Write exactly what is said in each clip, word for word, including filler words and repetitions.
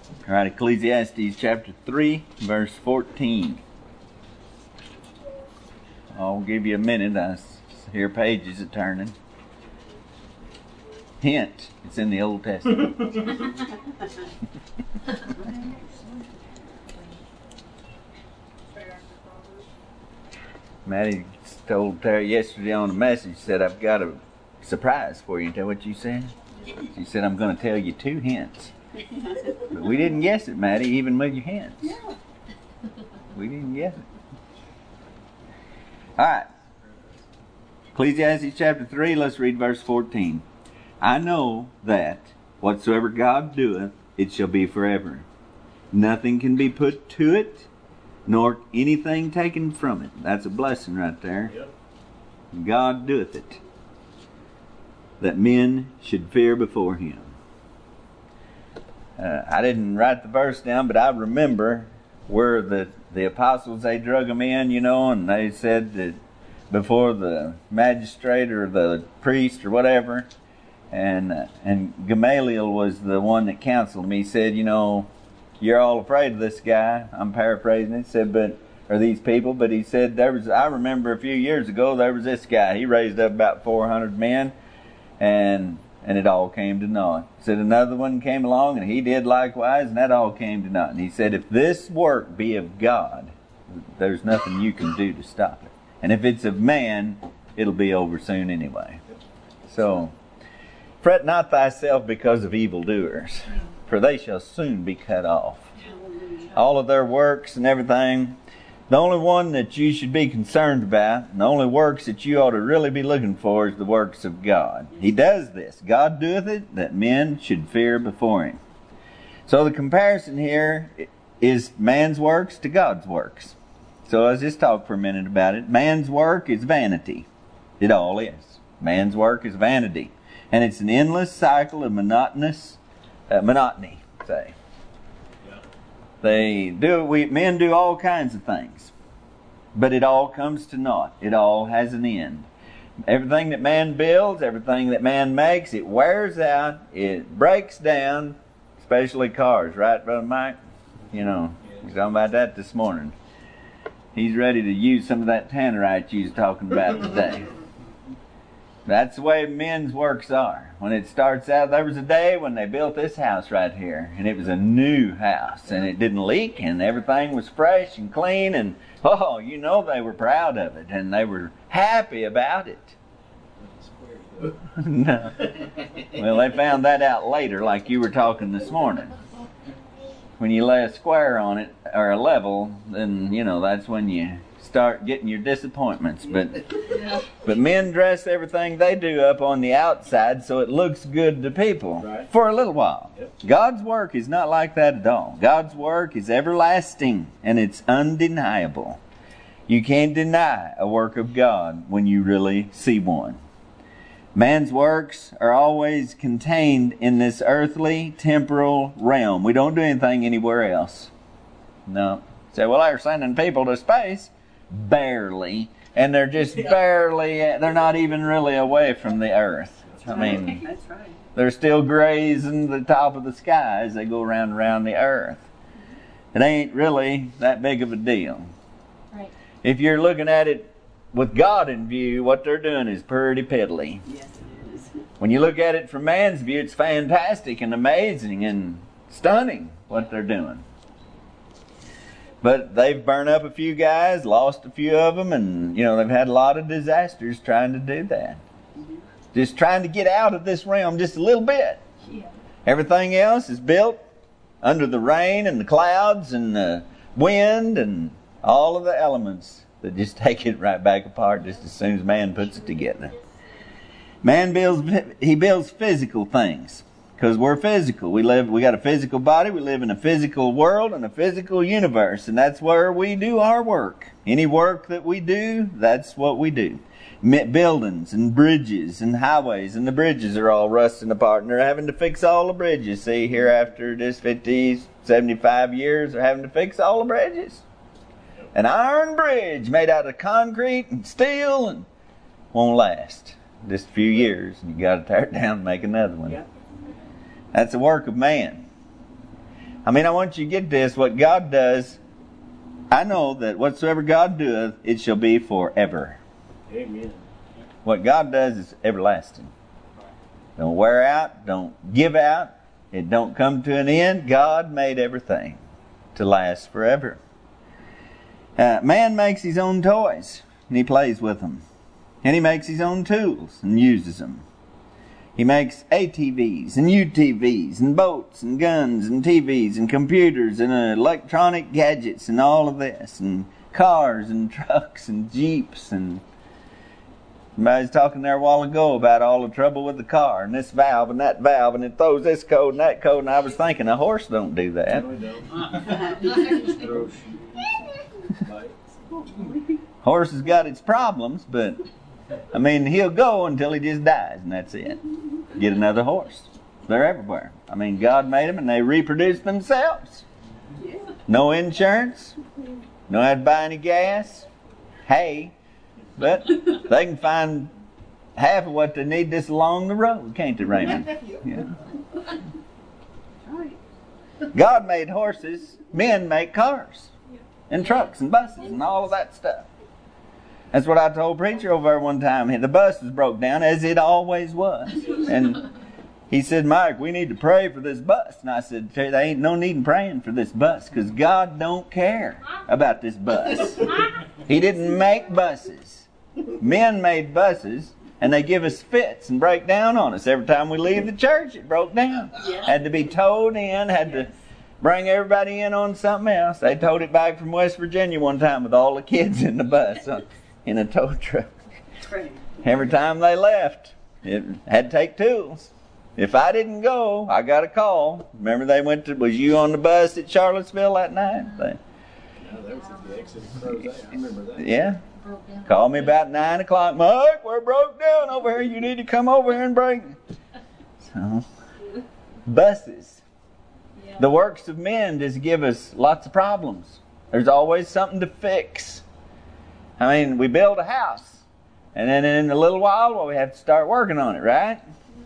All right, Ecclesiastes chapter three, verse fourteen. I'll give you a minute. I hear pages are turning. Hint, it's in the Old Testament. Maddie told Terry yesterday on the message, said, I've got a surprise for you. Is that what you said? She said, I'm going to tell you two hints. But we didn't guess it, Maddie, even with your hints. We didn't guess it. All right. Ecclesiastes chapter three, let's read verse fourteen. I know that whatsoever God doeth, it shall be forever. Nothing can be put to it, nor anything taken from it. That's a blessing right there. Yep. God doeth it, that men should fear before him. Uh, I didn't write the verse down, but I remember where the, the apostles, they drug them in, you know, and they said that before the magistrate or the priest or whatever, and uh, and Gamaliel was the one that counseled me. He said, you know, you're all afraid of this guy. I'm paraphrasing it. He said, but, or these people, but he said, there was, I remember a few years ago, there was this guy. He raised up about four hundred men, and and it all came to naught. He said, another one came along, and he did likewise, and that all came to naught. And he said, if this work be of God, there's nothing you can do to stop it. And if it's of man, it'll be over soon anyway. So, fret not thyself because of evildoers, for they shall soon be cut off. All of their works and everything. The only one that you should be concerned about, and the only works that you ought to really be looking for, is the works of God. He does this. God doeth it, that men should fear before him. So the comparison here is man's works to God's works. So let's just talk for a minute about it. Man's work is vanity. It all is. Man's work is vanity. And it's an endless cycle of monotonous uh, monotony, say. Yeah. They do we men do all kinds of things. But it all comes to naught. It all has an end. Everything that man builds, everything that man makes, it wears out, it breaks down, especially cars, right, Brother Mike? You know, we were talking about that this morning. He's ready to use some of that tannerite you was talking about today. That's the way men's works are. When it starts out, there was a day when they built this house right here, and it was a new house, and it didn't leak, and everything was fresh and clean, and oh, you know they were proud of it, and they were happy about it. No. Well, they found that out later, like you were talking this morning. When you lay a square on it, or a level, then, you know, that's when you start getting your disappointments. But but men dress everything they do up on the outside so it looks good to people, right, for a little while. Yep. God's work is not like that at all. God's work is everlasting, and it's undeniable. You can't deny a work of God when you really see one. Man's works are always contained in this earthly, temporal realm. We don't do anything anywhere else. No. Say, well, they're sending people to space. Barely. And they're just barely, they're not even really away from the earth. I mean, that's right. They're still grazing the top of the sky as they go around and around the earth. It ain't really that big of a deal. Right. If you're looking at it with God in view, what they're doing is pretty piddly. Yes, it is. When you look at it from man's view, it's fantastic and amazing and stunning what they're doing. But they've burned up a few guys, lost a few of them, and, you know, they've had a lot of disasters trying to do that. Mm-hmm. Just trying to get out of this realm just a little bit. Yeah. Everything else is built under the rain and the clouds and the wind and all of the elements that just take it right back apart just as soon as man puts it together. Man builds, he builds physical things. Because we're physical. We live, we got a physical body. We live in a physical world and a physical universe. And that's where we do our work. Any work that we do, that's what we do. Buildings and bridges and highways. And the bridges are all rusting apart. And they're having to fix all the bridges. See, here after just fifty, seventy-five years, they're having to fix all the bridges. An iron bridge made out of concrete and steel and won't last. Just a few years. And you got to tear it down and make another one. Yeah. That's the work of man. I mean, I want you to get this. What God does, I know that whatsoever God doeth, it shall be forever. Amen. What God does is everlasting. Don't wear out. Don't give out. It don't come to an end. God made everything to last forever. Uh, man makes his own toys, and he plays with them. And he makes his own tools and uses them. He makes A T Vs and U T Vs and boats and guns and T Vs and computers and uh, electronic gadgets and all of this, and cars and trucks and jeeps. And somebody was talking there a while ago about all the trouble with the car and this valve and that valve, and it throws this code and that code, and I was thinking a horse don't do that. No, it don't. Horse has got its problems, but I mean, he'll go until he just dies, and that's it. Get another horse. They're everywhere. I mean, God made them, and they reproduce themselves. No insurance. Don't have to buy any gas. Hay. But they can find half of what they need just along the road, can't they, Raymond? Yeah. God made horses. Men make cars. And trucks and buses and all of that stuff. That's what I told preacher over there one time. The bus was broke down, as it always was. And he said, Mike, we need to pray for this bus. And I said, there ain't no need in praying for this bus, because God don't care about this bus. He didn't make buses. Men made buses, and they give us fits and break down on us. Every time we leave the church, it broke down. Had to be towed in, had to bring everybody in on something else. They towed it back from West Virginia one time with all the kids in the bus uh, in a tow truck. Every time they left, it had to take tools. If I didn't go, I got a call. Remember they went to, was you on the bus at Charlottesville that night? They, Yeah, that was at the exit of Crozet. I remember that. yeah. Called me about nine o'clock. Mike, we're broke down over here. You need to come over here and bring it. So, buses. The works of men just give us lots of problems. There's always something to fix. I mean, we build a house, and then in a little while, well, we have to start working on it, right?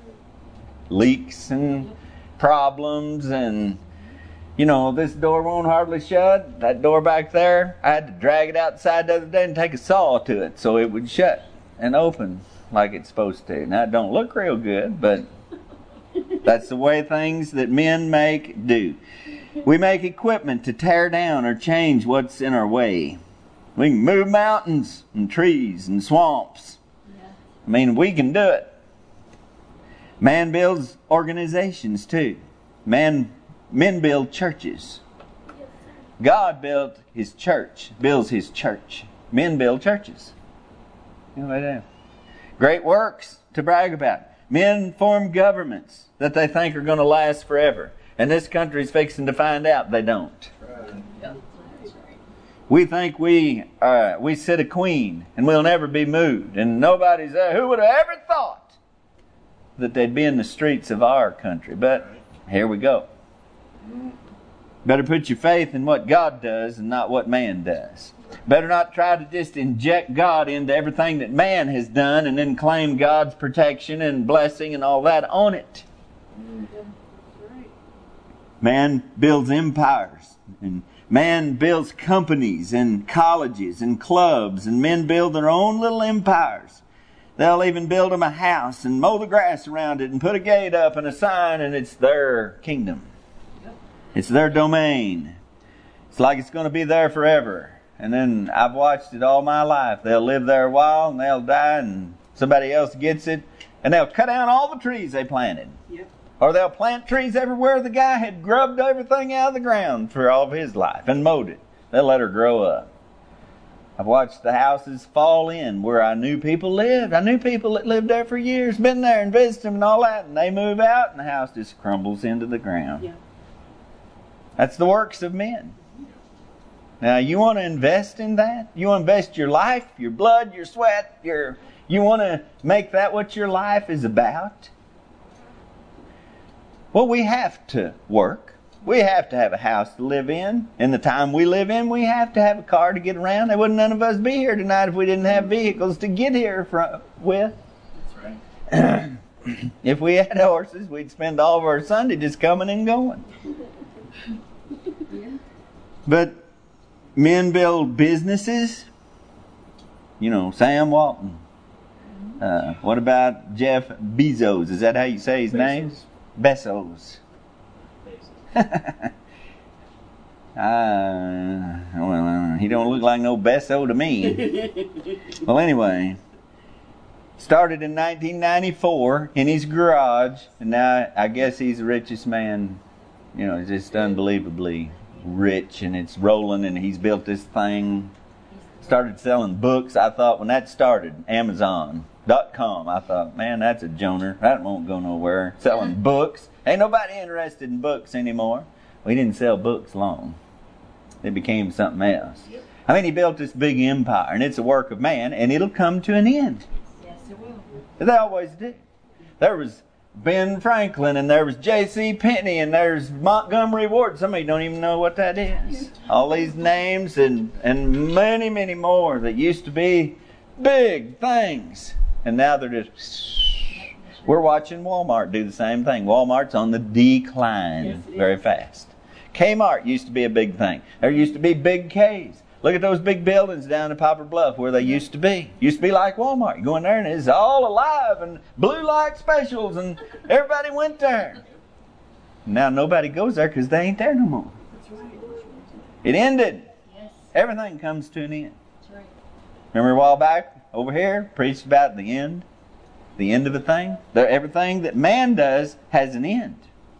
Leaks and problems, and, you know, this door won't hardly shut. That door back there, I had to drag it outside the other day and take a saw to it so it would shut and open like it's supposed to. Now, it don't look real good, but that's the way things that men make do. We make equipment to tear down or change what's in our way. We can move mountains and trees and swamps. I mean, we can do it. Man builds organizations too. Man, men build churches. God built His church, builds His church. Men build churches. You know what they do? Great works to brag about. Men form governments that they think are going to last forever. And this country's fixing to find out they don't. We think we uh, we sit a queen and we'll never be moved. And nobody's there. Who would have ever thought that they'd be in the streets of our country? But here we go. Better put your faith in what God does and not what man does. Better not try to just inject God into everything that man has done and then claim God's protection and blessing and all that on it. Man builds empires, and man builds companies and colleges and clubs, and men build their own little empires. They'll even build them a house and mow the grass around it and put a gate up and a sign, and it's their kingdom. It's their domain. It's like it's going to be there forever. And then I've watched it all my life. They'll live there a while and they'll die and somebody else gets it. And they'll cut down all the trees they planted. Yep. Or they'll plant trees everywhere the guy had grubbed everything out of the ground for all of his life and mowed it. They'll let her grow up. I've watched the houses fall in where I knew people lived. I knew people that lived there for years, been there and visited them and all that. And they move out and the house just crumbles into the ground. Yeah. That's the works of men. Now, you want to invest in that? You want to invest your life, your blood, your sweat, your you want to make that what your life is about? Well, we have to work. We have to have a house to live in. In the time we live in, we have to have a car to get around. There wouldn't none of us be here tonight if we didn't have vehicles to get here from, with. That's right. If we had horses, we'd spend all of our Sunday just coming and going. But men build businesses. You know, Sam Walton. Uh, what about Jeff Bezos? Is that how you say his Bezos. name? Bezos. uh, well, uh, he don't look like no Beso to me. Well, anyway, started in nineteen ninety-four in his garage, and now I guess he's the richest man. You know, just unbelievably rich, and it's rolling, and he's built this thing. Started selling books. I thought when that started, Amazon dot com, I thought, man, that's a joner. That won't go nowhere. Selling books. Ain't nobody interested in books anymore. We didn't sell books long. It became something else. Yep. I mean, he built this big empire, and it's a work of man, and it'll come to an end. Yes, it will. They always do. There was Ben Franklin, and there was J C Penney, and there's Montgomery Ward. Somebody don't even know what that is. All these names and, and many, many more that used to be big things. And now they're just... We're watching Walmart do the same thing. Walmart's on the decline Yes, very fast. Kmart used to be a big thing. There used to be big K's. Look at those big buildings down in Poplar Bluff where they used to be. Used to be like Walmart. You go in there and it's all alive and blue light specials and everybody went there. Now nobody goes there because they ain't there no more. That's right. It ended. Yes, Everything comes to an end. that's right. Remember a while back over here, preached about the end? The end of a thing? The, everything that man does has an end.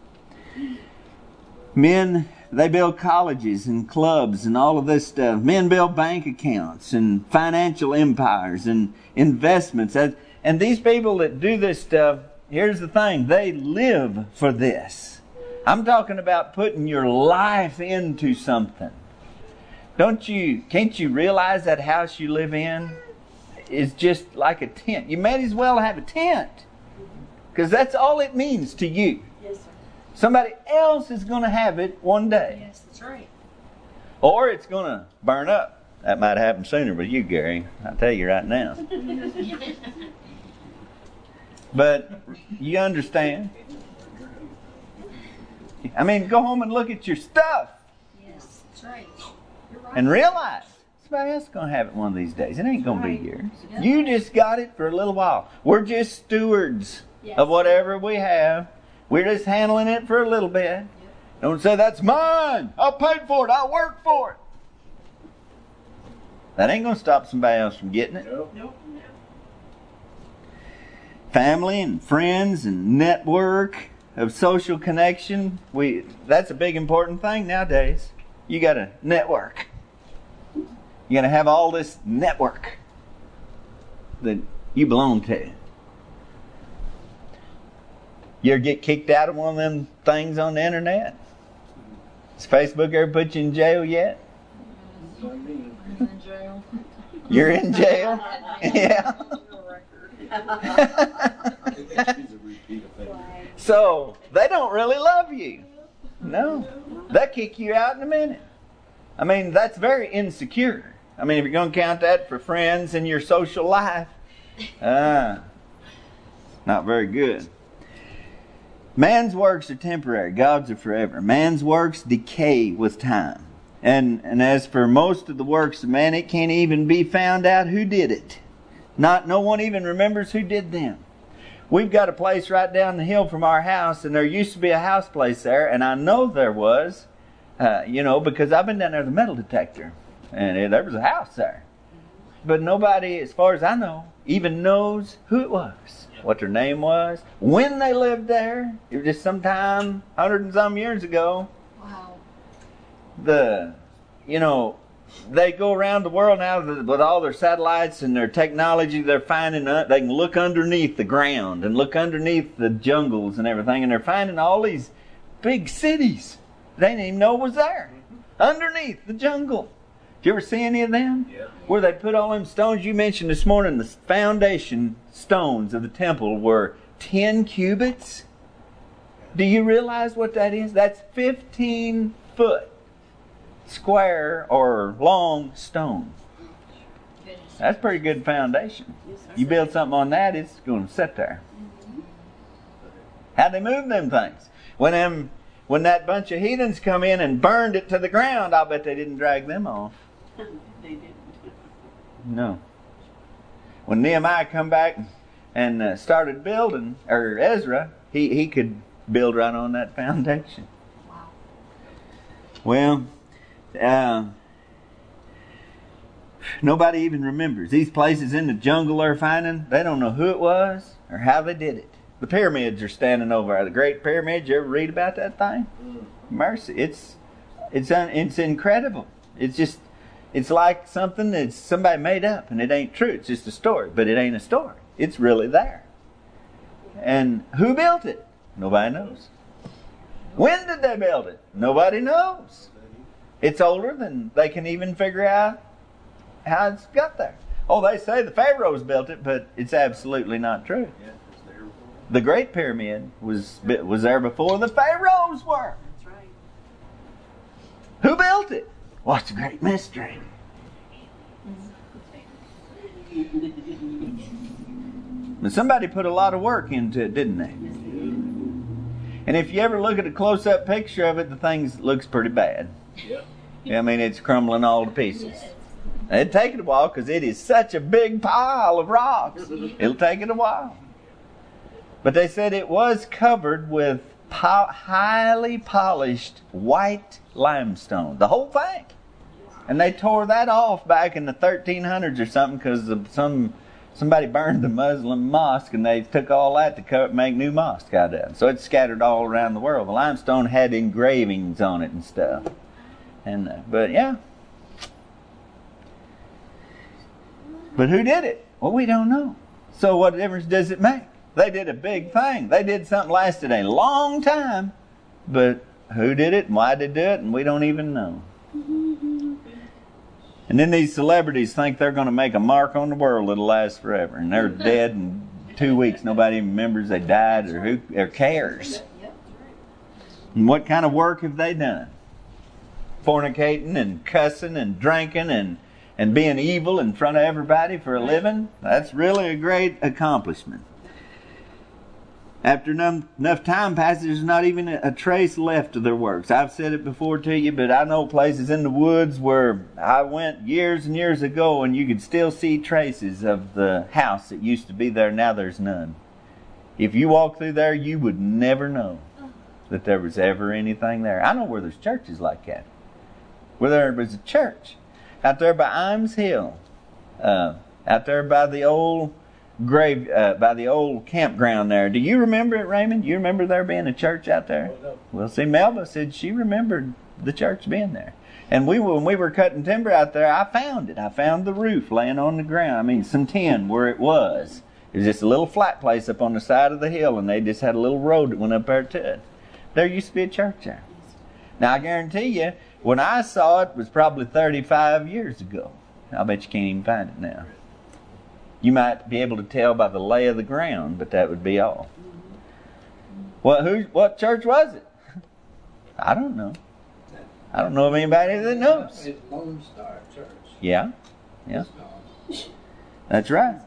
Men, they build colleges and clubs and all of this stuff. Men build bank accounts and financial empires and investments. And these people that do this stuff, here's the thing, they live for this. I'm talking about putting your life into something. Don't you, can't you realize that house you live in is just like a tent? You might as well have a tent. Because that's all it means to you. Yes, sir. Somebody else is going to have it one day. Yes, that's right. Or it's going to burn up. That might happen sooner with you, Gary. I'll tell you right now. But you understand. I mean, go home and look at your stuff. Yes, that's right. You're right. And realize somebody else is going to have it one of these days. It ain't going to be Right. yours. Yep. You just got it for a little while. We're just stewards Yes. of whatever we have. We're just handling it for a little bit. Yep. Don't say, that's mine. I paid for it. I worked for it. That ain't going to stop somebody else from getting it. Nope. Nope. Family and friends and network of social connection. We that's a big important thing nowadays. You got to network. You got to have all this network that you belong to. You ever get kicked out of one of them things on the internet? Has Facebook ever put you in jail yet? Not me. I'm in jail. You're in jail? Yeah. I think that she's a repeat offender. So, they don't really love you. No. They'll kick you out in a minute. I mean, that's very insecure. I mean, if you're going to count that for friends in your social life, uh, not very good. Man's works are temporary. God's are forever. Man's works decay with time. And, and as for most of the works of man, it can't even be found out who did it. Not, no one even remembers who did them. We've got a place right down the hill from our house, and there used to be a house place there, and I know there was, uh, you know, because I've been down there with a metal detector, and it, there was a house there. But nobody, as far as I know, even knows who it was, what their name was, when they lived there. It was just sometime, hundred and some years ago. Wow. The, you know, they go around the world now with all their satellites and their technology. They're finding, uh, they can look underneath the ground and look underneath the jungles and everything. And they're finding all these big cities they didn't even know was there. Underneath the jungle. Did you ever see any of them? Yeah. Where they put all them stones. You mentioned this morning the foundation stones of the temple were ten cubits. Do you realize what that is? That's fifteen foot. Square or long stone. That's a pretty good foundation. You build something on that, it's going to sit there. How'd they move them things? When them when that bunch of heathens come in and burned it to the ground, I'll bet they didn't drag them off. They didn't. No. When Nehemiah come back and uh, started building, or Ezra, he, he could build right on that foundation. Wow. Well, uh, nobody even remembers. These places in the jungle they're finding, they don't know who it was or how they did it. The pyramids are standing over there. The Great Pyramid, you ever read about that thing? Mercy. It's it's un, it's incredible. It's just, it's like something that somebody made up and it ain't true. It's just a story, but it ain't a story. It's really there. And who built it? Nobody knows. When did they build it? Nobody knows. It's older than they can even figure out how it's got there. Oh, they say the pharaohs built it, but it's absolutely not true. The Great Pyramid was was there before the pharaohs were. That's right. Who built it? What's a great mystery? But somebody put a lot of work into it, didn't they? And if you ever look at a close-up picture of it, the thing looks pretty bad. Yeah. I mean, it's crumbling all to pieces. It'd take it a while because it is such a big pile of rocks. It'll take it a while. But they said it was covered with po- highly polished white limestone. The whole thing. And they tore that off back in the thirteen hundreds or something because of some somebody burned the Muslim mosque and they took all that to co- make new mosque out of it. So it's scattered all around the world. The limestone had engravings on it and stuff. And uh, but yeah. But who did it? Well, we don't know. So what difference does it make? They did a big thing. They did something lasted a long time. But who did it and why did they do it? And we don't even know. And then these celebrities think they're going to make a mark on the world that'll last forever. And they're dead in two weeks. Nobody even remembers they died or who or cares. And what kind of work have they done? Fornicating and cussing and drinking and, and being evil in front of everybody for a living? That's really a great accomplishment. After enough, enough time passes, there's not even a, a trace left of their works. I've said it before to you, but I know places in the woods where I went years and years ago and you could still see traces of the house that used to be there. Now there's none. If you walk through there, you would never know that there was ever anything there. I know where there's churches like that. Where there was a church. Out there by Imes Hill. Uh, out there by the old... grave uh, by the old campground there. Do you remember it, Raymond? You remember there being a church out there? Oh, no. Well, see, Melba said she remembered the church being there. And we when we were cutting timber out there, I found it. I found the roof laying on the ground. I mean, some tin where it was. It was just a little flat place up on the side of the hill, and they just had a little road that went up there to it. There used to be a church there. Now, I guarantee you, when I saw it, it was probably thirty-five years ago. I bet you can't even find it now. You might be able to tell by the lay of the ground, but that would be all. Well, who? What church was it? I don't know. I don't know of anybody that knows. It's Lone Star Church. Yeah, yeah, that's right.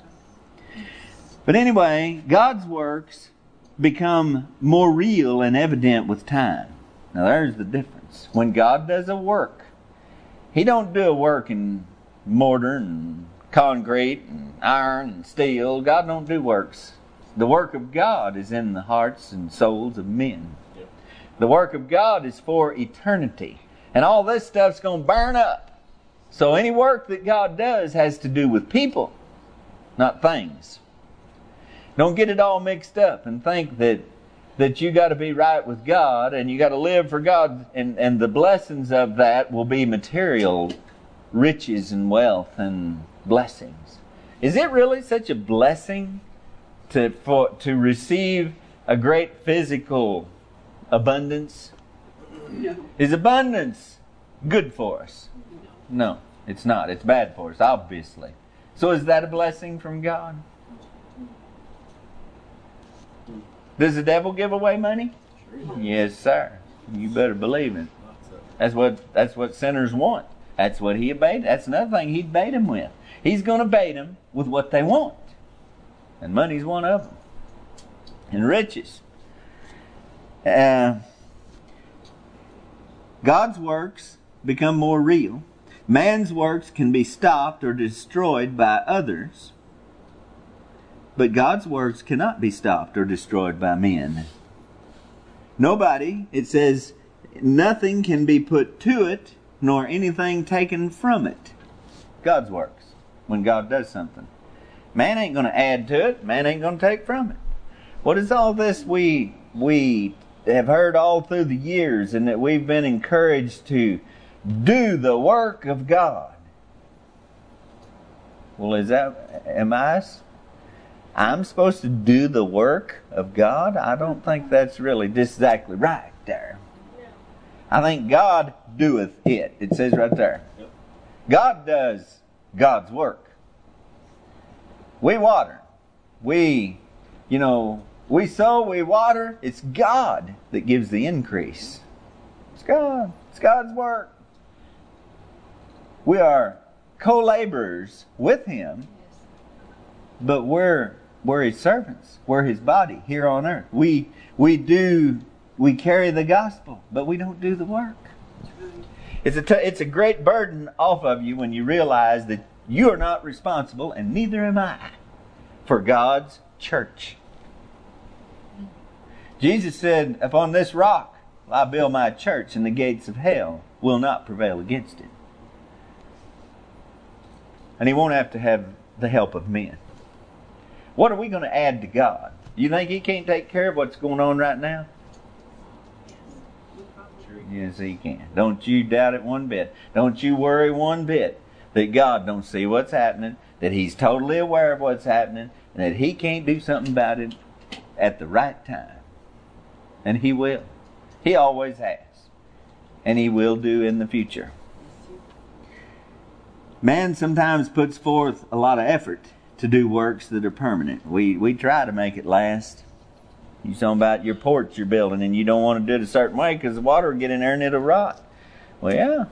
But anyway, God's works become more real and evident with time. Now, there's the difference. When God does a work, He don't do a work in mortar and concrete and iron and steel. God don't do works. The work of God is in the hearts and souls of men. Yep. The work of God is for eternity. And all this stuff's going to burn up. So any work that God does has to do with people, not things. Don't get it all mixed up and think that that you got to be right with God and you got to live for God, and, and the blessings of that will be material riches and wealth and blessings. Is it really such a blessing to for to receive a great physical abundance? No. Is abundance good for us? No, it's not. It's bad for us, obviously. So is that a blessing from God? Does the devil give away money? Sure. Yes, sir. You better believe it. That's what that's what sinners want. That's what he bait. That's another thing he'd bait them with. He's going to bait them with what they want. And money's one of them. And riches. Uh, God's works become more real. Man's works can be stopped or destroyed by others. But God's works cannot be stopped or destroyed by men. Nobody, it says, nothing can be put to it, nor anything taken from it. God's works, when God does something. Man ain't going to add to it. Man ain't going to take from it. What is all this we we have heard all through the years, and that we've been encouraged to do the work of God? Well, is that, am I, I'm supposed to do the work of God? I don't think that's really just exactly right there. I think God doeth it. It says right there. God does God's work. We water. We, you know, we sow, we water. It's God that gives the increase. It's God. It's God's work. We are co-laborers with Him, but we're we're His servants. We're His body here on earth. We we do we carry the gospel, but we don't do the work. It's a t- it's a great burden off of you when you realize that you are not responsible, and neither am I, for God's church. Jesus said, "Upon this rock I build my church, and the gates of hell will not prevail against it." And He won't have to have the help of men. What are we going to add to God? You think He can't take care of what's going on right now? Yes, He can. Don't you doubt it one bit. Don't you worry one bit that God don't see what's happening, that He's totally aware of what's happening, and that He can't do something about it at the right time. And He will. He always has. And He will do in the future. Man sometimes puts forth a lot of effort to do works that are permanent. We we try to make it last. You're talking about your porch you're building, and you don't want to do it a certain way because the water will get in there and it'll rot. Well, yeah.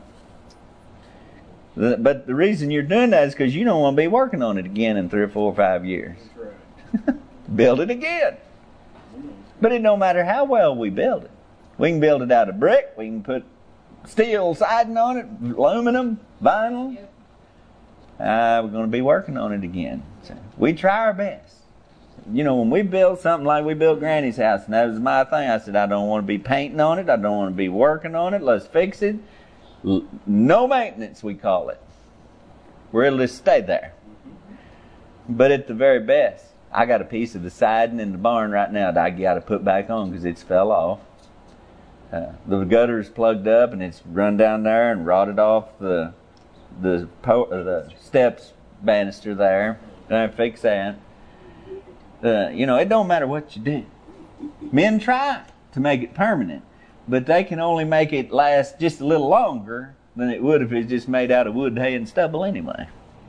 But the reason you're doing that is because you don't want to be working on it again in three or four or five years. That's right. Build it again. But it don't matter how well we build it. We can build it out of brick. We can put steel siding on it, aluminum, vinyl. Yep. Uh, we're going to be working on it again. So we try our best. You know, when we build something like we built Granny's house, and that was my thing, I said, I don't want to be painting on it. I don't want to be working on it. Let's fix it. L- no maintenance, we call it. We're able to stay there. But at the very best, I got a piece of the siding in the barn right now that I got to put back on because it's fell off. Uh, the gutter's plugged up and it's run down there and rotted off the the po- uh, the steps banister there. And I fix that. Uh, you know, it don't matter what you do. Men try to make it permanent, but they can only make it last just a little longer than it would if it's just made out of wood, hay, and stubble anyway.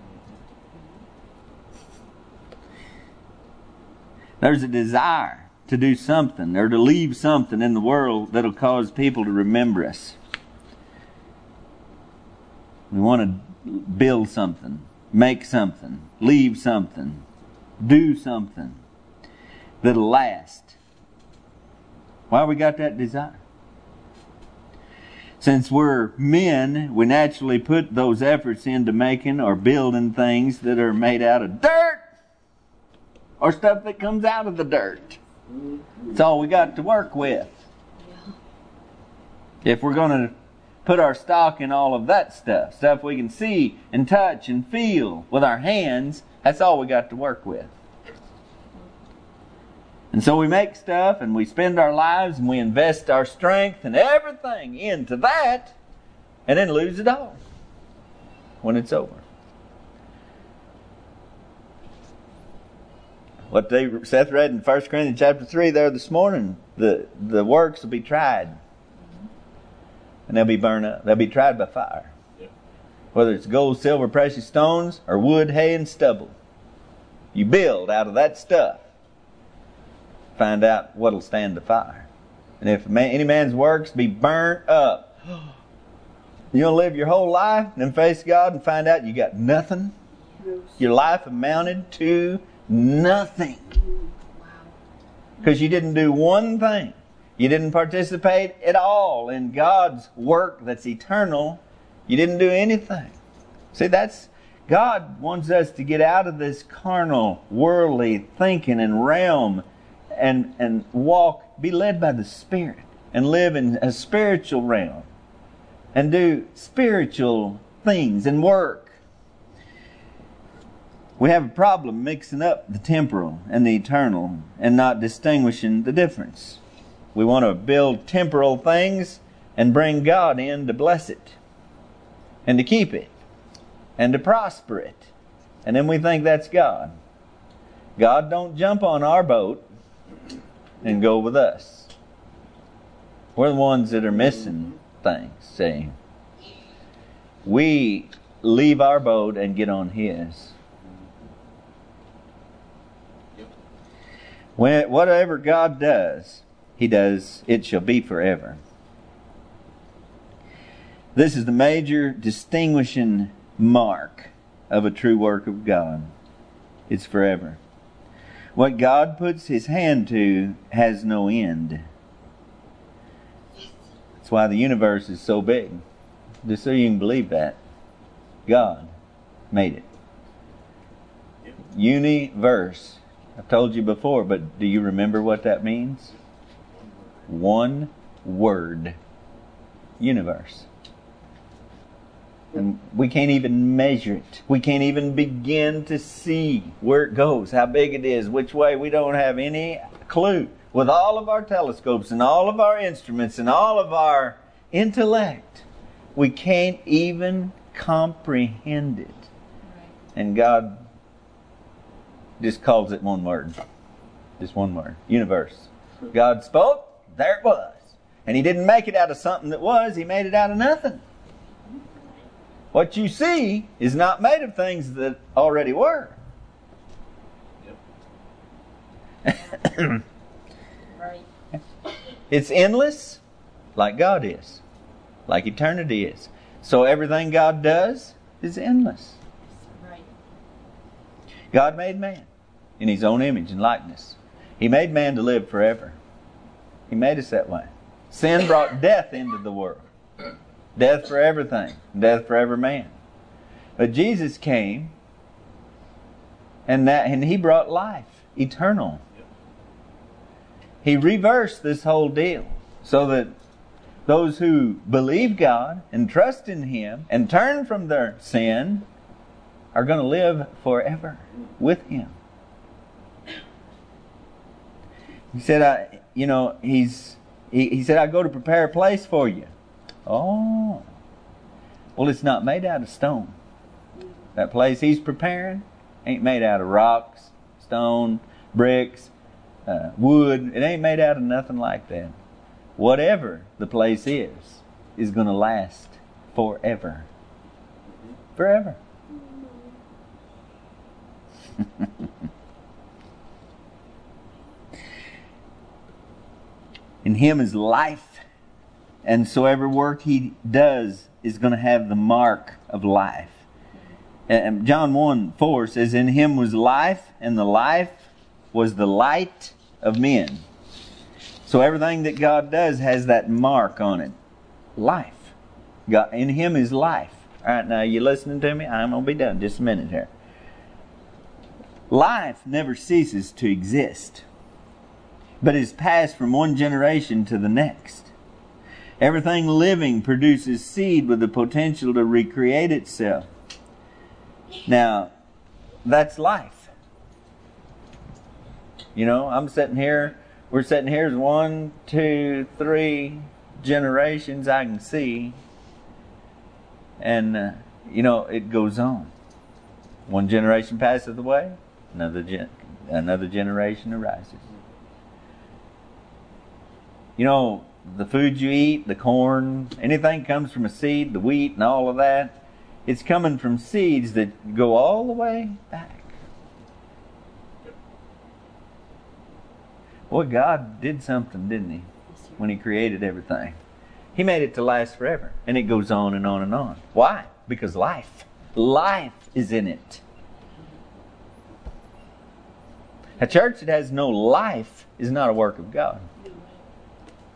There's a desire to do something or to leave something in the world that'll cause people to remember us. We want to build something, make something, leave something, do something that'll last. Why we got that desire? Since we're men, we naturally put those efforts into making or building things that are made out of dirt or stuff that comes out of the dirt. It's all we got to work with. If we're going to put our stock in all of that stuff, stuff we can see and touch and feel with our hands, that's all we got to work with. And so we make stuff and we spend our lives and we invest our strength and everything into that and then lose it all when it's over. What they Seth read in First Corinthians chapter three there this morning, the, the works will be tried. And they'll be burned up. They'll be tried by fire. Yeah. Whether it's gold, silver, precious stones, or wood, hay, and stubble. You build out of that stuff. Find out what'll stand the fire. And if man, any man's works be burnt up, you're going to live your whole life and then face God and find out you got nothing. Your life amounted to nothing. Because you didn't do one thing. You didn't participate at all in God's work that's eternal. You didn't do anything. See, that's God wants us to get out of this carnal, worldly thinking and realm and, and walk, be led by the Spirit and live in a spiritual realm and do spiritual things and work. We have a problem mixing up the temporal and the eternal and not distinguishing the difference. We want to build temporal things and bring God in to bless it and to keep it and to prosper it. And then we think that's God. God don't jump on our boat and go with us. We're the ones that are missing things, see. We leave our boat and get on His. When, whatever God does, He does, it shall be forever. This is the major distinguishing mark of a true work of God. It's forever. What God puts His hand to has no end. That's why the universe is so big. Just so you can believe that. God made it. Universe. I've told you before, but do you remember what that means? One word. Universe. And we can't even measure it. We can't even begin to see where it goes, how big it is, which way. We don't have any clue. With all of our telescopes and all of our instruments and all of our intellect, we can't even comprehend it. And God just calls it one word. Just one word. Universe. God spoke, there it was. And He didn't make it out of something that was. He made it out of nothing. What you see is not made of things that already were. Right. It's endless, like God is. Like eternity is. So everything God does is endless. Right. God made man in His own image and likeness. He made man to live forever. He made us that way. Sin brought death into the world. Death for everything. Death for every man. But Jesus came and that and He brought life. Eternal. He reversed this whole deal so that those who believe God and trust in Him and turn from their sin are going to live forever with Him. He said, I, you know, He's he, he said, I go to prepare a place for you. Oh. Well, it's not made out of stone. That place He's preparing ain't made out of rocks, stone, bricks, uh, wood. It ain't made out of nothing like that. Whatever the place is, is going to last forever. Forever. In Him is life. And so every work He does is going to have the mark of life. And John one four says, in Him was life, and the life was the light of men. So everything that God does has that mark on it. Life. God, in Him is life. All right, now you listening to me? I'm going to be done just a minute here. Life never ceases to exist, but is passed from one generation to the next. Everything living produces seed with the potential to recreate itself. Now, that's life. You know, I'm sitting here, we're sitting here as one, two, three generations I can see. And, uh, you know, it goes on. One generation passes away, another gen- another generation arises. You know, the food you eat, the corn, anything comes from a seed, the wheat and all of that, it's coming from seeds that go all the way back. Boy, God did something, didn't He, when He created everything. He made it to last forever. And it goes on and on and on. Why? Because life. Life is in it. A church that has no life is not a work of God.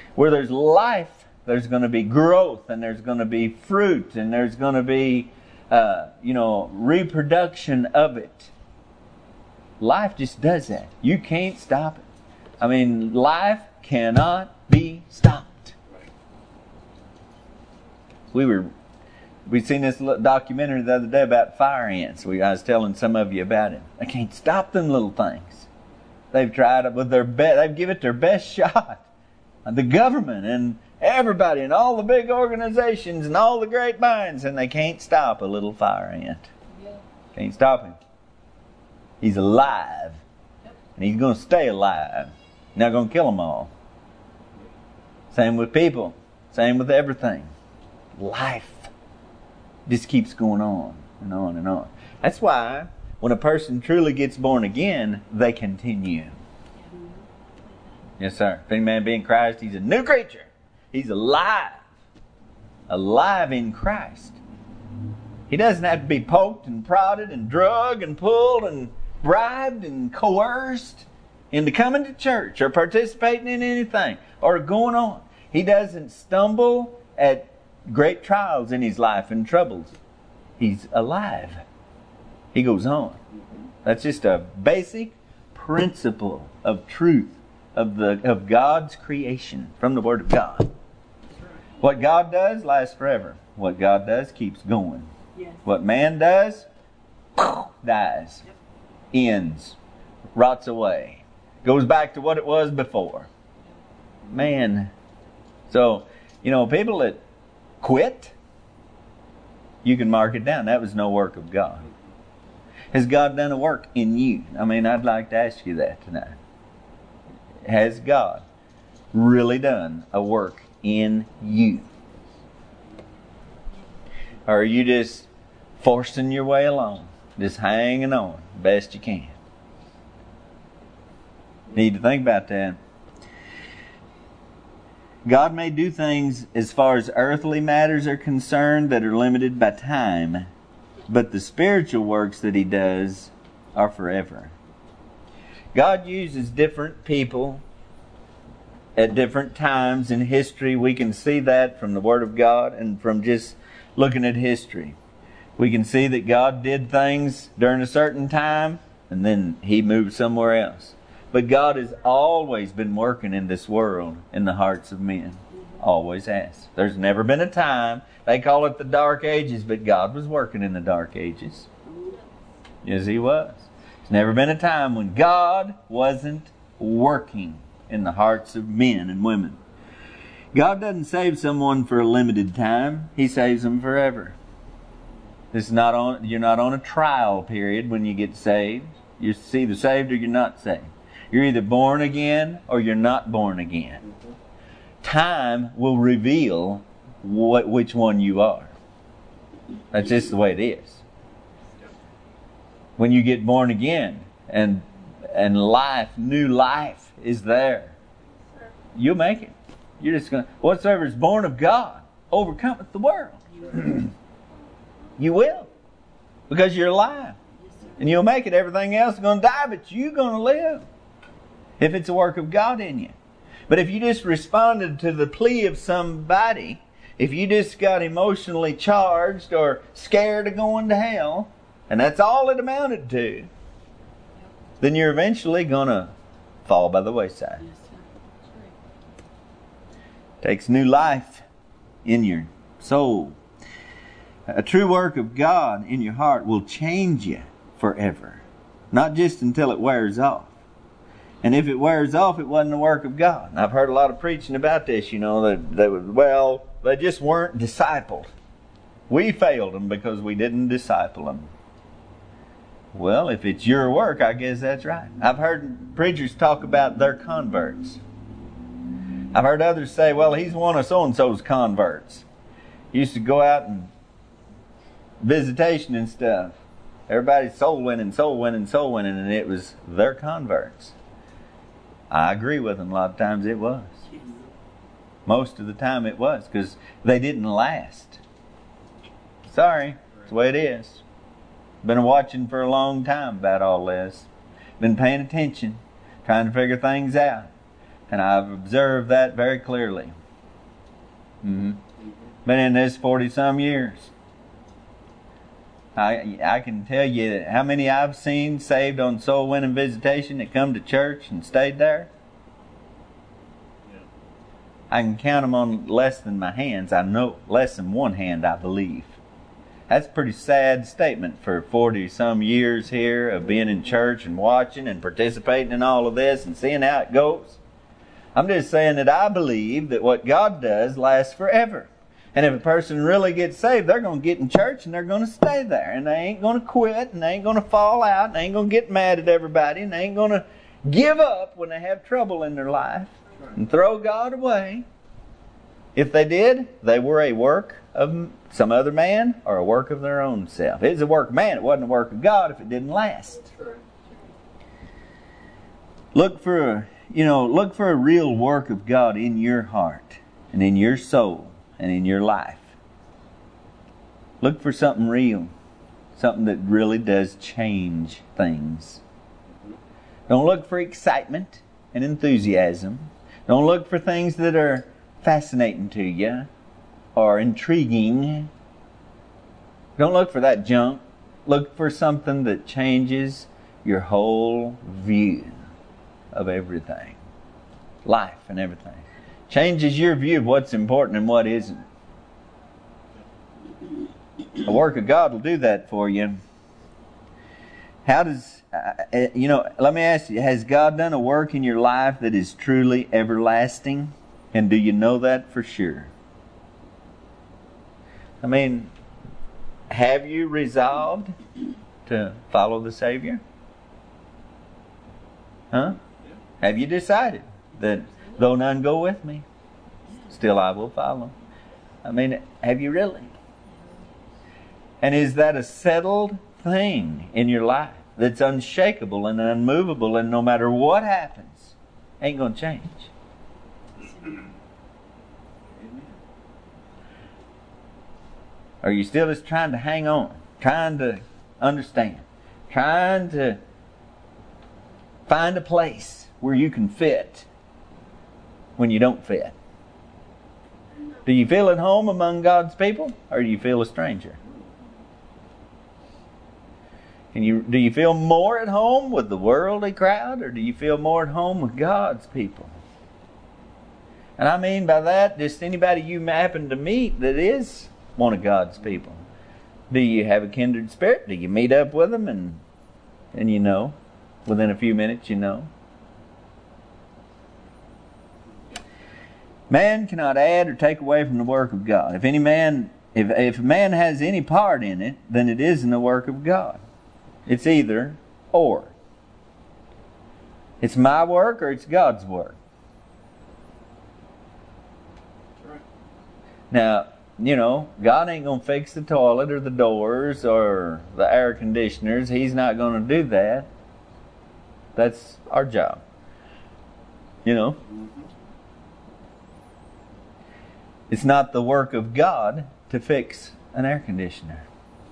Where there's life, there's going to be growth, and there's going to be fruit, and there's going to be, uh, you know, reproduction of it. Life just does that. You can't stop it. I mean, life cannot be stopped. We were, we seen this documentary the other day about fire ants. We, I was telling some of you about it. They can't stop them little things. They've tried it with their best. They've given it their best shot. The government and everybody and all the big organizations and all the great minds, and they can't stop a little fire ant. Yeah. Can't stop him. He's alive. Yep. And he's going to stay alive. Not going to kill them all. Same with people. Same with everything. Life just keeps going on and on and on. That's why when a person truly gets born again, they continue. Yes, sir. If any man be in Christ, he's a new creature. He's alive. Alive in Christ. He doesn't have to be poked and prodded and drugged and pulled and bribed and coerced into coming to church or participating in anything or going on. He doesn't stumble at great trials in his life and troubles. He's alive. He goes on. That's just a basic principle of truth of the of God's creation from the Word of God. What God does lasts forever. What God does keeps going. Yes. What man does dies, ends, rots away, goes back to what it was before. Man. So, you know, people that quit, you can mark it down. That was no work of God. Has God done a work in you? I mean, I'd like to ask you that tonight. Has God really done a work in you? Or are you just forcing your way along, just hanging on best you can? Need to think about that. God may do things as far as earthly matters are concerned that are limited by time, but the spiritual works that He does are forever. God uses different people at different times in history. We can see that from the Word of God and from just looking at history. We can see that God did things during a certain time and then He moved somewhere else. But God has always been working in this world in the hearts of men. Always has. There's never been a time, they call it the Dark Ages, but God was working in the Dark Ages. Yes, He was. There's never been a time when God wasn't working in the hearts of men and women. God doesn't save someone for a limited time. He saves them forever. This is not on, you're not on a trial period when you get saved. You're either saved or you're not saved. You're either born again or you're not born again. Time will reveal what which one you are. That's just the way it is. When you get born again and and life, new life is there, you'll make it. You're just going to, whatsoever is born of God overcometh the world. You will. Because you're alive. And you'll make it. Everything else is going to die, but you're going to live. If it's a work of God in you. But if you just responded to the plea of somebody, if you just got emotionally charged or scared of going to hell, and that's all it amounted to, then you're eventually going to fall by the wayside. Takes new life in your soul. A true work of God in your heart will change you forever. Not just until it wears off. And if it wears off, it wasn't the work of God. And I've heard a lot of preaching about this, you know, that they would, well, they just weren't discipled. We failed them because we didn't disciple them. Well, if it's your work, I guess that's right. I've heard preachers talk about their converts. I've heard others say, well, he's one of so-and-so's converts. He used to go out and visitation and stuff. Everybody's soul winning, soul winning, soul winning, and it was their converts. I agree with them. A lot of times it was. Most of the time it was, because they didn't last. Sorry, that's the way it is. Been watching for a long time about all this. Been paying attention, trying to figure things out. And I've observed that very clearly. Mm-hmm. Been in this forty-some years. I I can tell you how many I've seen saved on soul winning visitation that come to church and stayed there. I can count them on less than my hands. I know less than one hand, I believe. That's a pretty sad statement for forty-some years here of being in church and watching and participating in all of this and seeing how it goes. I'm just saying that I believe that what God does lasts forever. And if a person really gets saved, they're going to get in church and they're going to stay there. And they ain't going to quit and they ain't going to fall out and they ain't going to get mad at everybody and they ain't going to give up when they have trouble in their life and throw God away. If they did, they were a work of some other man or a work of their own self. It was a work of man. It wasn't a work of God if it didn't last. Look for a, you know, look for a real work of God in your heart and in your soul and in your life. Look for something real. Something that really does change things. Don't look for excitement and enthusiasm. Don't look for things that are fascinating to you or intriguing. Don't look for that junk. Look for something that changes your whole view of everything. Life and everything. Changes your view of what's important and what isn't. The work of God will do that for you. How does, uh, you know, let me ask you, has God done a work in your life that is truly everlasting? And do you know that for sure? I mean, have you resolved to follow the Savior? Huh? Have you decided that though none go with me, still I will follow? I mean, have you really? And is that a settled thing in your life that's unshakable and unmovable and no matter what happens, ain't going to change? Are you still just trying to hang on, trying to understand, trying to find a place where you can fit when you don't fit? Do you feel at home among God's people, or do you feel a stranger? And you, do you feel more at home with the worldly crowd, or do you feel more at home with God's people? And I mean by that, just anybody you happen to meet that is one of God's people. Do you have a kindred spirit? Do you meet up with them and and you know, within a few minutes you know? Man cannot add or take away from the work of God. If any man, if if a man has any part in it, then it isn't the work of God. It's either or. It's my work or it's God's work. Now, you know, God ain't going to fix the toilet or the doors or the air conditioners. He's not going to do that. That's our job. You know? It's not the work of God to fix an air conditioner.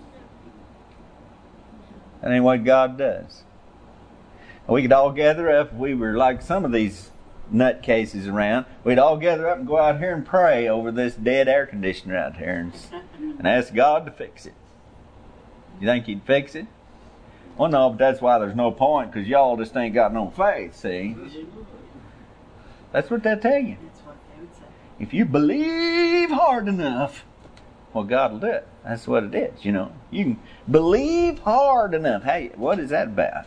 That ain't what God does. We could all gather up, if we were like some of these nutcases around, we'd all gather up and go out here and pray over this dead air conditioner out here and, and ask God to fix it. You think He'd fix it? Well, no, but that's why there's no point, because y'all just ain't got no faith, see? That's what they'll tell you. That's what they would say. If you believe hard enough, well, God will do it. That's what it is, you know. You can believe hard enough. Hey, what is that about?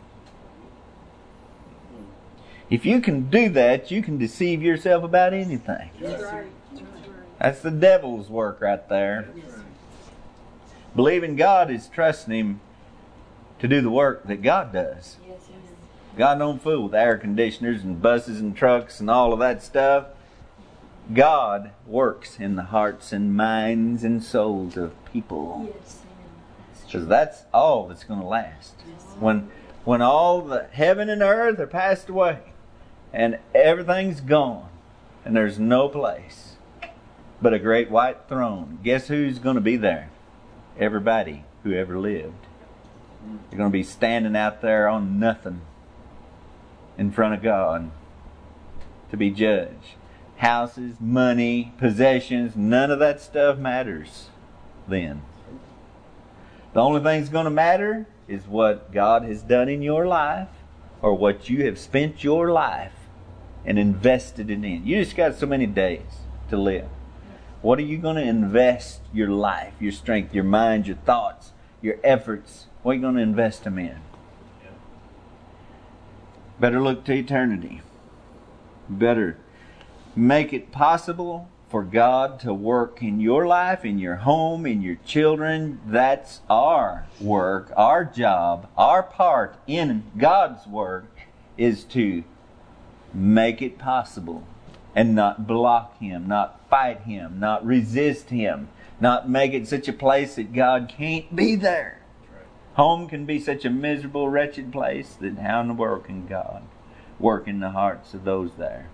If you can do that, you can deceive yourself about anything. That's right. That's the devil's work right there. Believing God is trusting Him to do the work that God does. Yes, yes. God don't fool with air conditioners and buses and trucks and all of that stuff. God works in the hearts and minds and souls of people. Yes. Because that's all that's going to last. When, when all the heaven and earth are passed away and everything's gone and there's no place but a great white throne, guess who's going to be there? Everybody who ever lived. You're going to be standing out there on nothing in front of God. to be judged. Houses, money, possessions, none of that stuff matters then. The only thing that's going to matter is what God has done in your life, or what you have spent your life and invested it in. You just got so many days to live. What are you going to invest your life, your strength, your mind, your thoughts, your efforts? What are you going to invest them in? Better look to eternity. Better make it possible for God to work in your life, in your home, in your children. That's our work, our job, our part in God's work is to make it possible and not block Him, not fight Him, not resist Him, not make it such a place that God can't be there. Home can be such a miserable, wretched place that how in the world can God work in the hearts of those there?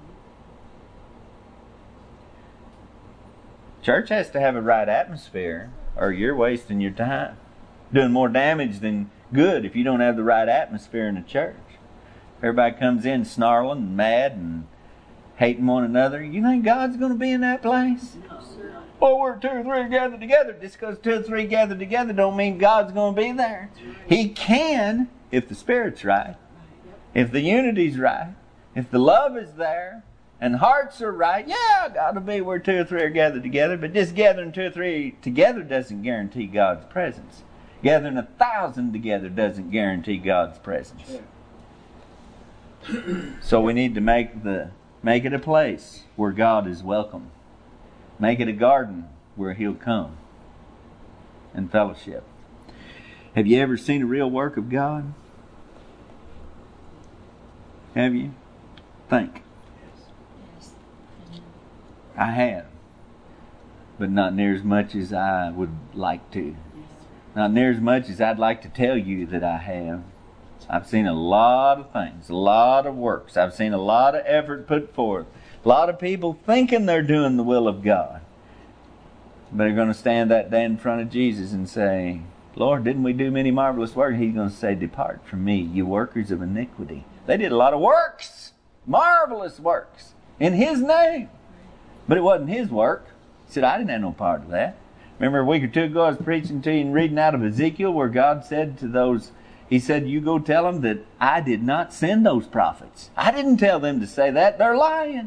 Church has to have a right atmosphere, or you're wasting your time. Doing more damage than good if you don't have the right atmosphere in the church. Everybody comes in snarling and mad and hating one another. You think God's going to be in that place? No, sir. Well, we're two or three gathered together. Just because two or three gathered together don't mean God's going to be there. He can if the Spirit's right. If the unity's right. If the love is there. And hearts are right. Yeah, God will be where two or three are gathered together. But just gathering two or three together doesn't guarantee God's presence. Gathering a thousand together doesn't guarantee God's presence. So we need to make the make it a place where God is welcome. Make it a garden where He'll come and fellowship. Have you ever seen a real work of God? Have you? Think. I have. But not near as much as I would like to. Not near as much as I'd like to tell you that I have. I've seen a lot of things, a lot of works. I've seen a lot of effort put forth. A lot of people thinking they're doing the will of God. But they're going to stand that day in front of Jesus and say, Lord, didn't we do many marvelous works? He's going to say, depart from me, you workers of iniquity. They did a lot of works, marvelous works, in His name. But it wasn't His work. He said, I didn't have no part of that. Remember a week or two ago I was preaching to you and reading out of Ezekiel where God said to those, He said, you go tell them that I did not send those prophets. I didn't tell them to say that. They're lying.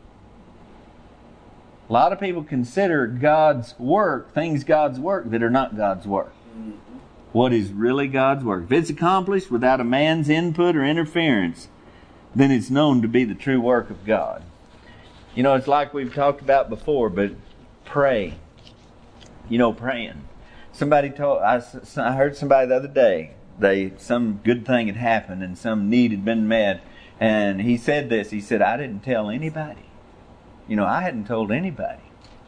A lot of people consider God's work, things God's work that are not God's work. What is really God's work? If it's accomplished without a man's input or interference, then it's known to be the true work of God. You know, it's like we've talked about before, but pray. You know, praying. Somebody told, I, I heard somebody the other day, they some good thing had happened and some need had been met. And he said this, he said, I didn't tell anybody. You know, I hadn't told anybody.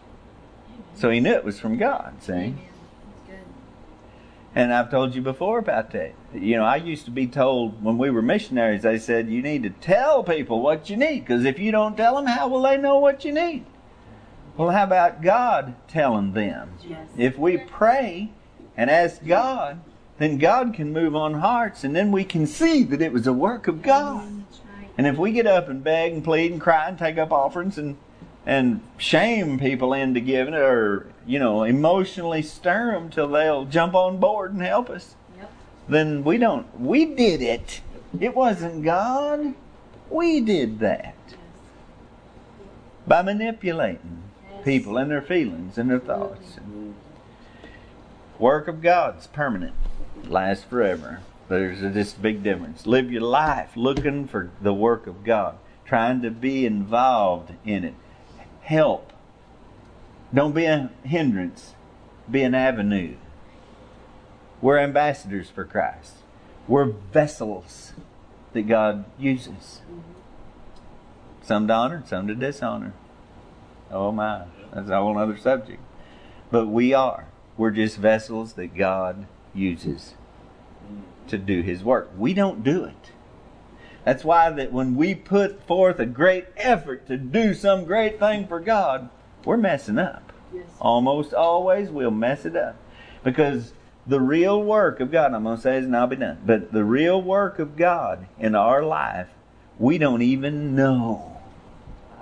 So he knew it was from God, see? Amen. That's good. And I've told you before about that. You know, I used to be told when we were missionaries, they said, you need to tell people what you need. Because if you don't tell them, how will they know what you need? Well, how about God telling them? Yes. If we pray and ask God, then God can move on hearts. And then we can see that it was a work of God. That's right. And if we get up and beg and plead and cry and take up offerings and and shame people into giving it, or, you know, emotionally stir them till they'll jump on board and help us, Yep. then we don't, we did it. It wasn't God. We did that. Yes. By manipulating Yes. people and their feelings and their thoughts. Work of God's permanent. Lasts forever. There's a, this big difference. Live your life looking for the work of God. Trying to be involved in it. Help. Don't be a hindrance. Be an avenue. We're ambassadors for Christ. We're vessels that God uses. Some to honor, some to dishonor. Oh my, that's a whole other subject. But we are. We're just vessels that God uses to do His work. We don't do it. That's why that when we put forth a great effort to do some great thing for God, we're messing up. Yes. Almost always we'll mess it up. Because the real work of God, I'm going to say this and I'll be done, but the real work of God in our life, we don't even know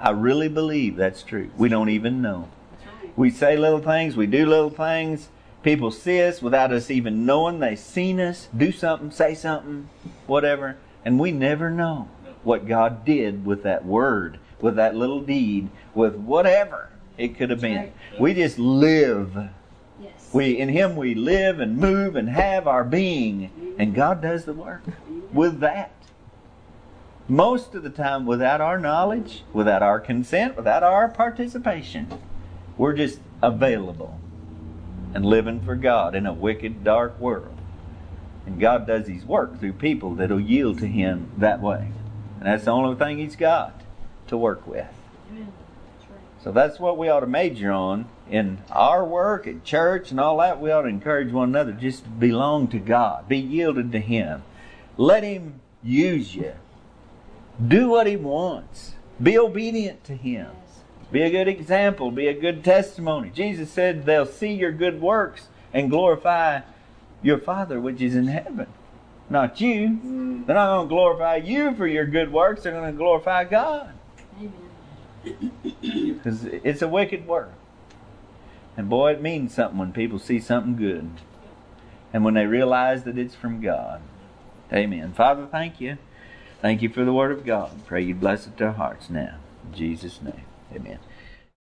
I really believe that's true. We don't even know. That's right. We say little things, we do little things. People see us without us even knowing they've seen us do something, say something, whatever. And we never know what God did with that word, with that little deed, with whatever it could have been. We just live. Yes. We in Him we live and move and have our being. And God does the work with that. Most of the time without our knowledge, without our consent, without our participation. We're just available and living for God in a wicked, dark world. And God does His work through people that will yield to Him that way. And that's the only thing He's got to work with. Amen. That's right. So that's what we ought to major on in our work at church and all that. We ought to encourage one another just to belong to God. Be yielded to Him. Let Him use you. Do what He wants. Be obedient to Him. Yes. Be a good example. Be a good testimony. Jesus said they'll see your good works and glorify your Father which is in heaven. Not you. They're not going to glorify you for your good works. They're going to glorify God. Amen. Because it's a wicked work. And boy, it means something when people see something good. And when they realize that it's from God. Amen. Father, thank you. Thank you for the Word of God. Pray you bless it to our hearts now. In Jesus' name. Amen.